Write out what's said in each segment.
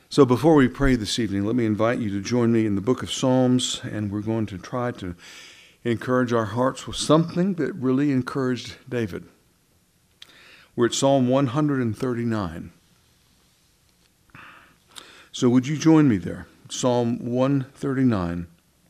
So before we pray this evening, let me invite you to join me in the book of Psalms, and we're going to try to encourage our hearts with something that really encouraged David. We're at Psalm 139. So would you join me there? Psalm 139.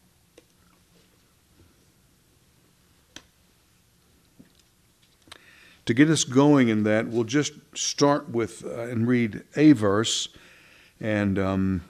To get us going in that, we'll just start with and read a verse, and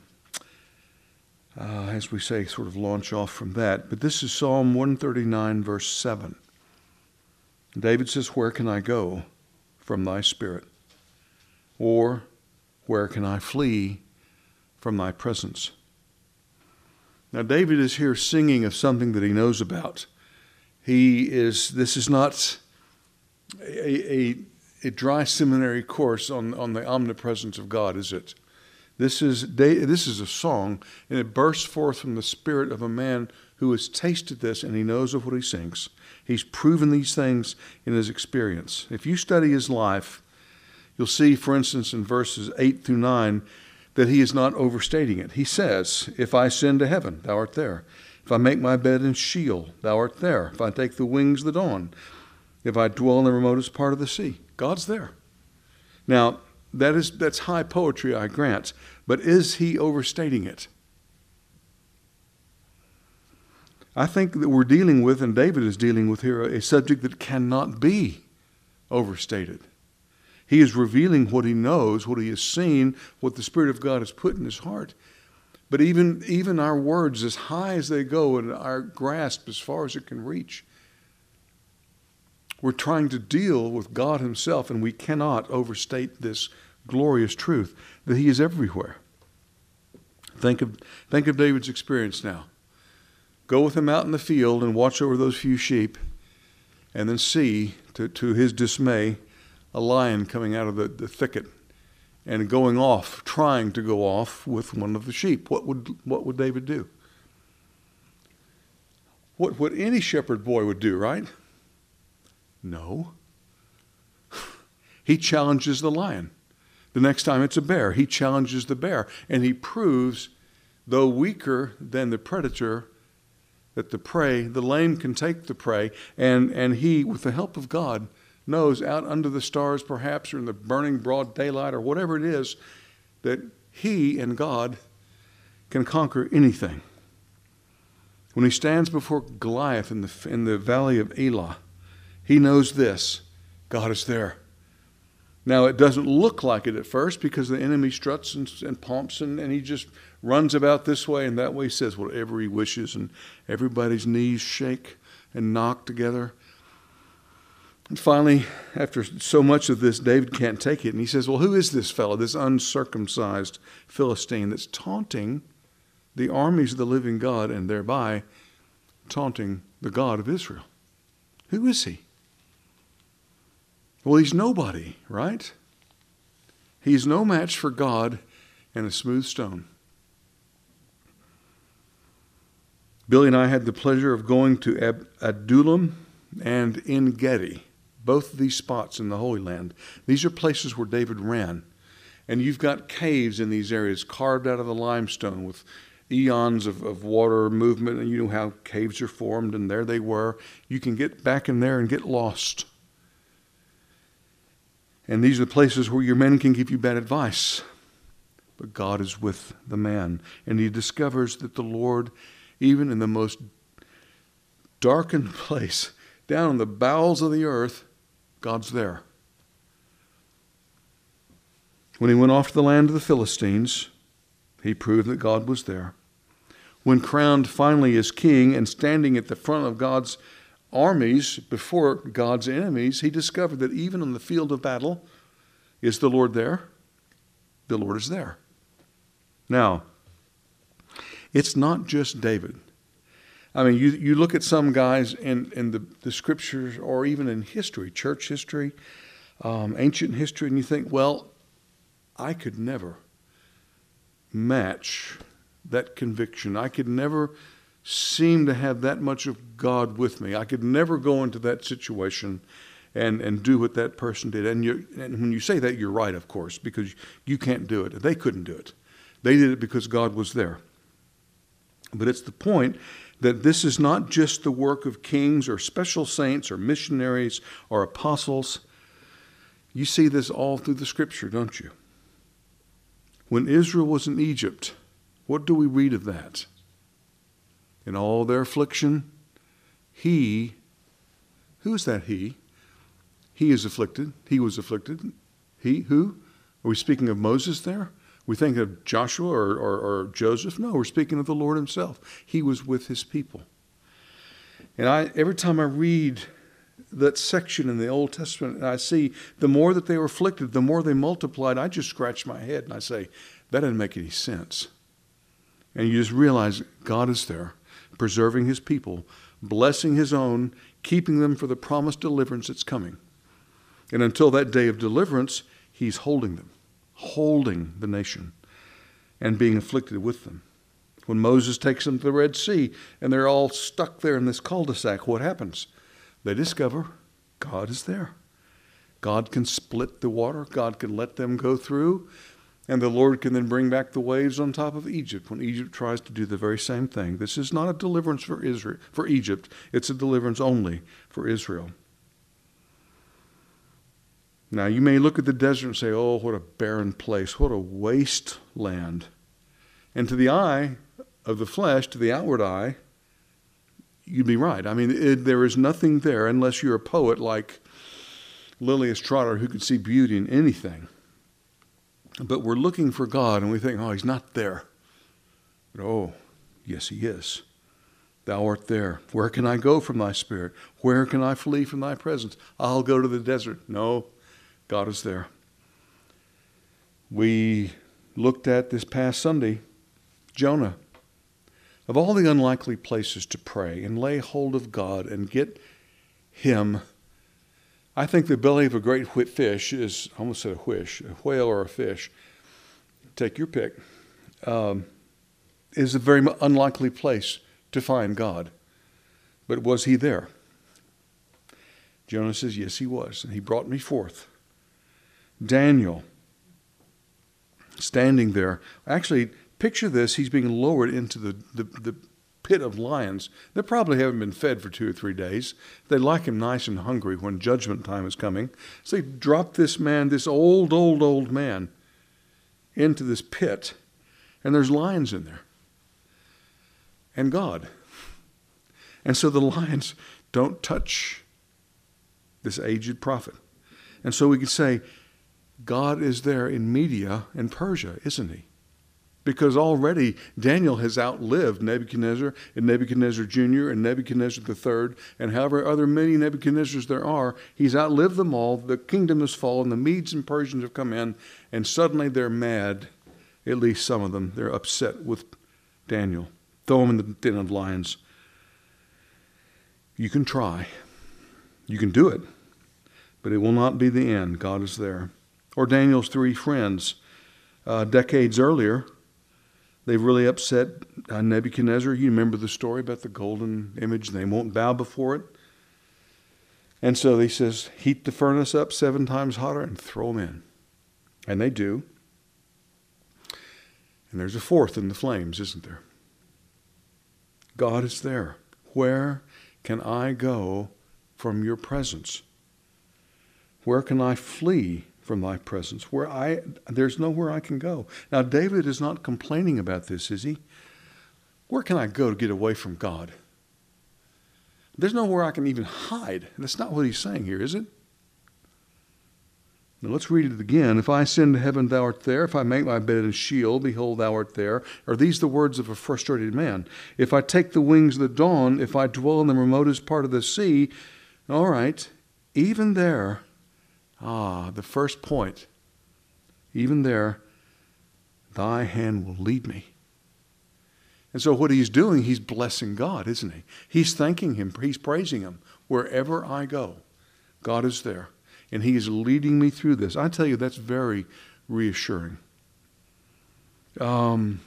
as we say, sort of launch off from that. But this is Psalm 139, verse 7. David says, "Where can I go from thy spirit? Or where can I flee from thy presence?" Now, David is here singing of something that he knows about. This is not a dry seminary course on the omnipresence of God, is it? This is a song, and it bursts forth from the spirit of a man who has tasted this, and he knows of what he sings. He's proven these things in his experience. If you study his life, you'll see, for instance, in verses 8 through 9, that he is not overstating it. He says, "If I ascend to heaven, thou art there. If I make my bed in Sheol, thou art there. If I take the wings of the dawn, if I dwell in the remotest part of the sea," God's there. Now, that's high poetry, I grant, but is he overstating it? I think that we're dealing with, and David is dealing with here, a subject that cannot be overstated. He is revealing what he knows, what he has seen, what the Spirit of God has put in his heart. But even our words, as high as they go and our grasp as far as it can reach, we're trying to deal with God himself, and we cannot overstate this glorious truth that he is everywhere. Think of David's experience now. Go with him out in the field and watch over those few sheep, and then see, to his dismay, a lion coming out of the thicket and trying to go off with one of the sheep. What would David do? What any shepherd boy would do, right? No. He challenges the lion. The next time it's a bear, he challenges the bear. And he proves, though weaker than the predator, that the lame can take the prey. And he, with the help of God, knows out under the stars perhaps, or in the burning broad daylight, or whatever it is, that he and God can conquer anything. When he stands before Goliath in the valley of Elah, he knows this: God is there. Now, it doesn't look like it at first, because the enemy struts and pomps, and he just runs about this way and that way, says whatever he wishes, and everybody's knees shake and knock together. And finally, after so much of this, David can't take it, and he says, "Well, who is this fellow, this uncircumcised Philistine that's taunting the armies of the living God, and thereby taunting the God of Israel? Who is he?" Well, he's nobody, right? He's no match for God and a smooth stone. Billy and I had the pleasure of going to Adullam and En Gedi, both of these spots in the Holy Land. These are places where David ran. And you've got caves in these areas carved out of the limestone with eons of water movement, and you know how caves are formed, and there they were. You can get back in there and get lost. And these are the places where your men can give you bad advice. But God is with the man. And he discovers that the Lord, even in the most darkened place, down in the bowels of the earth, God's there. When he went off to the land of the Philistines, he proved that God was there. When crowned finally as king and standing at the front of God's armies before God's enemies, he discovered that even on the field of battle, is the Lord there? The Lord is there. Now, it's not just David. I mean, you look at some guys in the scriptures, or even in history, church history, ancient history, and you think, well, I could never match that conviction. I could never seem to have that much of God with me. I could never go into that situation and do what that person did. And when you say that, you're right, of course, because you can't do it. They couldn't do it. They did it because God was there. But it's the point that this is not just the work of kings or special saints or missionaries or apostles. You see this all through the Scripture, don't you? When Israel was in Egypt, what do we read of that? In all their affliction, who is that he? He is afflicted. He was afflicted. He, who? Are we speaking of Moses there? We think of Joshua or Joseph? No, we're speaking of the Lord himself. He was with his people. And every time I read that section in the Old Testament and I see the more that they were afflicted, the more they multiplied, I just scratch my head and I say, that doesn't make any sense. And you just realize God is there, preserving his people, blessing his own, keeping them for the promised deliverance that's coming. And until that day of deliverance, he's holding them, holding the nation, and being afflicted with them. When Moses takes them to the Red Sea, and they're all stuck there in this cul-de-sac, what happens? They discover God is there. God can split the water. God can let them go through. And the Lord can then bring back the waves on top of Egypt when Egypt tries to do the very same thing. This is not a deliverance for Egypt. It's a deliverance only for Israel. Now, you may look at the desert and say, oh, what a barren place. What a wasteland. And to the eye of the flesh, to the outward eye, you'd be right. I mean, there is nothing there unless you're a poet like Lilias Trotter who could see beauty in anything. But we're looking for God and we think, oh, he's not there. But oh, yes, he is. Thou art there. Where can I go from thy spirit? Where can I flee from thy presence? I'll go to the desert. No, God is there. We looked at this past Sunday, Jonah. Of all the unlikely places to pray and lay hold of God and get him, I think the belly of a great fish is, I almost said a whale or a fish, take your pick, is a very unlikely place to find God. But was he there? Jonah says, yes, he was, and he brought me forth. Daniel, standing there, actually, picture this, he's being lowered into the pit of lions. They probably haven't been fed for 2 or 3 days. They like him nice and hungry when judgment time is coming. So they drop this man, this old man, into this pit, and there's lions in there. And God. And so the lions don't touch this aged prophet. And so we could say, God is there in Media and Persia, isn't he? Because already Daniel has outlived Nebuchadnezzar and Nebuchadnezzar Jr. and Nebuchadnezzar III and however other many Nebuchadnezzars there are. He's outlived them all. The kingdom has fallen. The Medes and Persians have come in, and suddenly they're mad, at least some of them. They're upset with Daniel. Throw him in the den of lions. You can try. You can do it. But it will not be the end. God is there. Or Daniel's 3 friends. Decades earlier, they really upset Nebuchadnezzar. You remember the story about the golden image. They won't bow before it. And so he says, heat the furnace up 7 times hotter and throw them in. And they do. And there's a 4th in the flames, isn't there? God is there. Where can I go from your presence? Where can I flee from thy presence? There's nowhere I can go. Now, David is not complaining about this, is he? Where can I go to get away from God? There's nowhere I can even hide. That's not what he's saying here, is it? Now let's read it again. If I ascend to heaven, thou art there. If I make my bed in Sheol, behold, thou art there. Are these the words of a frustrated man? If I take the wings of the dawn, if I dwell in the remotest part of the sea, all right, even there, the first point, even there, thy hand will lead me. And so what he's doing, he's blessing God, isn't he? He's thanking him. He's praising him. Wherever I go, God is there. And he is leading me through this. I tell you, that's very reassuring. And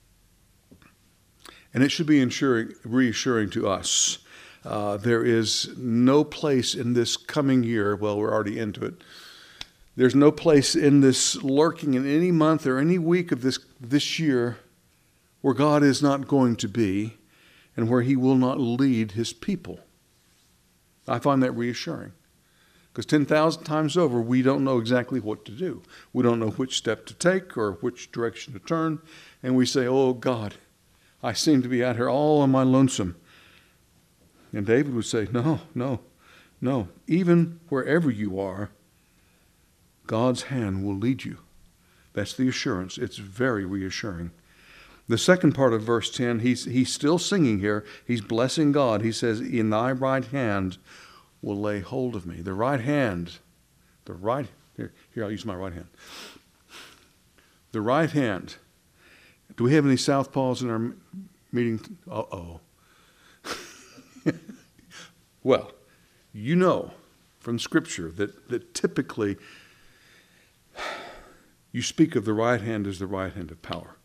it should be reassuring to us. There is no place in this coming year, well, we're already into it, There's no place in this lurking in any month or any week of this year where God is not going to be and where he will not lead his people. I find that reassuring. Because 10,000 times over, we don't know exactly what to do. We don't know which step to take or which direction to turn. And we say, oh God, I seem to be out here all on my lonesome. And David would say, no, no, no. Even wherever you are, God's hand will lead you. That's the assurance. It's very reassuring. The second part of verse 10, he's still singing here. He's blessing God. He says, in thy right hand will lay hold of me. The right hand, here I'll use my right hand. The right hand. Do we have any southpaws in our meeting? Uh-oh. Well, you know from Scripture that typically you speak of the right hand as the right hand of power.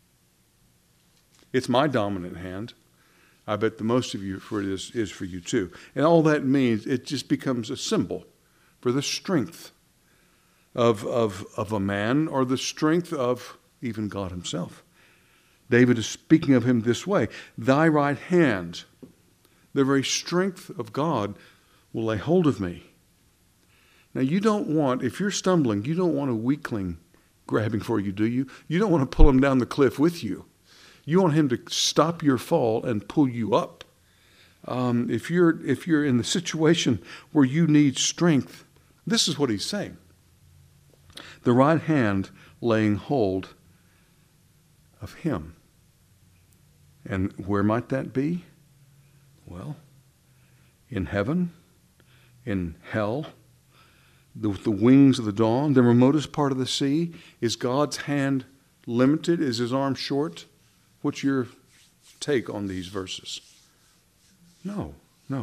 It's my dominant hand. I bet the most of you for it is for you too. And all that means, it just becomes a symbol for the strength of a man or the strength of even God himself. David is speaking of him this way. Thy right hand, the very strength of God, will lay hold of me. Now you don't want, if you're stumbling, you don't want a weakling grabbing for you, do you? You don't want to pull him down the cliff with you. You want him to stop your fall and pull you up. If you're in the situation where you need strength, this is what he's saying. The right hand laying hold of him. And where might that be? Well, in heaven, in hell, with the wings of the dawn, the remotest part of the sea. Is God's hand limited? Is his arm short? What's your take on these verses? No.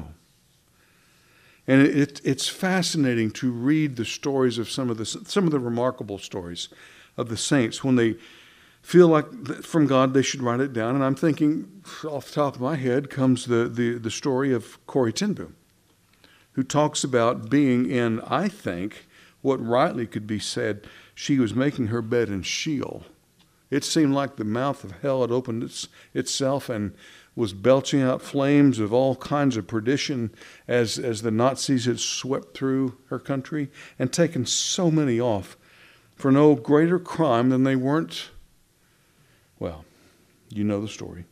And it's fascinating to read the stories of some of the remarkable stories of the saints when they feel like from God they should write it down. And I'm thinking, off the top of my head comes the story of Corrie ten Boom, who talks about being in, I think, what rightly could be said, she was making her bed in Sheol. It seemed like the mouth of hell had opened itself and was belching out flames of all kinds of perdition as the Nazis had swept through her country and taken so many off for no greater crime than they weren't. Well, you know the story.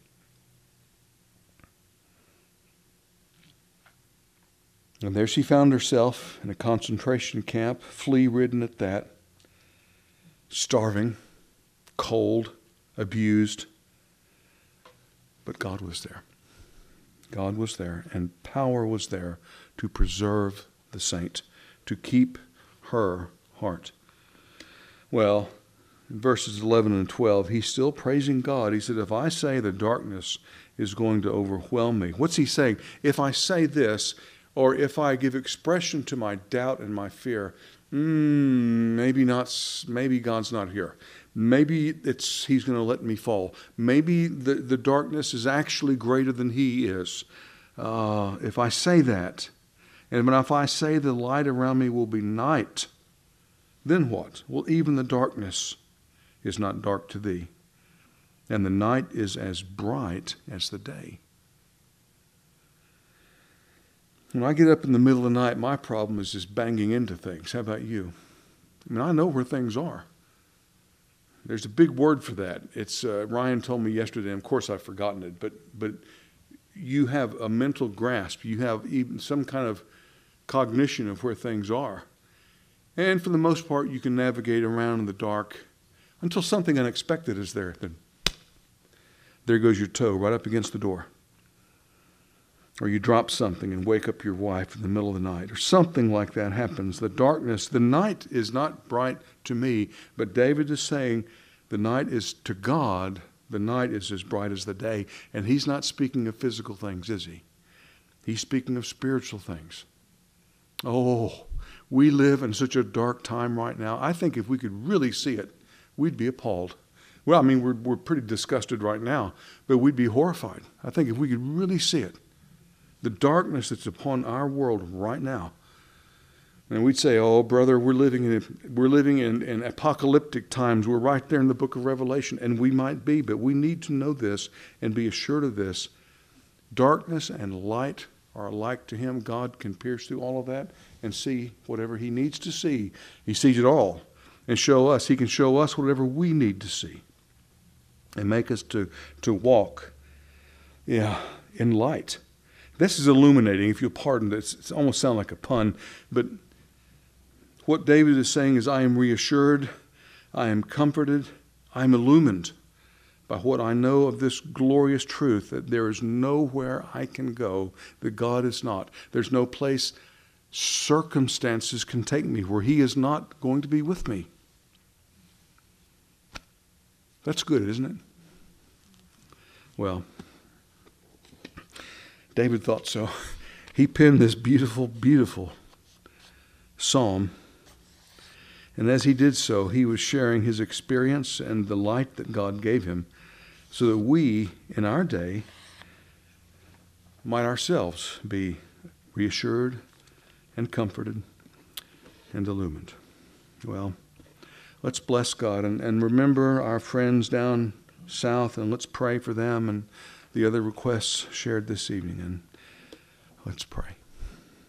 And there she found herself in a concentration camp, flea-ridden at that, starving, cold, abused. But God was there. God was there, and power was there to preserve the saint, to keep her heart. Well, in verses 11 and 12, he's still praising God. He said, if I say the darkness is going to overwhelm me, what's he saying? If I say this, or if I give expression to my doubt and my fear, maybe God's not here. Maybe he's going to let me fall. Maybe the darkness is actually greater than he is. If I say that, and if I say the light around me will be night, then what? Well, even the darkness is not dark to thee, and the night is as bright as the day. When I get up in the middle of the night, my problem is just banging into things. How about you? I mean, I know where things are. There's a big word for that. It's Ryan told me yesterday, and of course I've forgotten it, but you have a mental grasp. You have even some kind of cognition of where things are. And for the most part, you can navigate around in the dark until something unexpected is there. Then there goes your toe right up against the door. Or you drop something and wake up your wife in the middle of the night, or something like that happens. The darkness, the night is not bright to me, but David is saying the night is to God, the night is as bright as the day. And he's not speaking of physical things, is he? He's speaking of spiritual things. Oh, we live in such a dark time right now. I think if we could really see it, we'd be appalled. Well, I mean, we're pretty disgusted right now, but we'd be horrified. I think if we could really see it, the darkness that's upon our world right now, And we'd say, oh, brother, we're living in apocalyptic times. We're right there in the book of Revelation. And we might be, but we need to know this and be assured of this. Darkness and light are alike to him. God can pierce through all of that and see whatever he needs to see. He sees it all and show us. He can show us whatever we need to see and make us to walk in light. This is illuminating, if you'll pardon this. It almost sounds like a pun, but what David is saying is, I am reassured, I am comforted, I am illumined by what I know of this glorious truth, that there is nowhere I can go that God is not. There's no place circumstances can take me where he is not going to be with me. That's good, isn't it? Well, David thought so. He penned this beautiful, beautiful psalm. And as he did so, he was sharing his experience and the light that God gave him so that we, in our day, might ourselves be reassured and comforted and illumined. Well, let's bless God and remember our friends down south, and let's pray for them and the other requests shared this evening. And let's pray.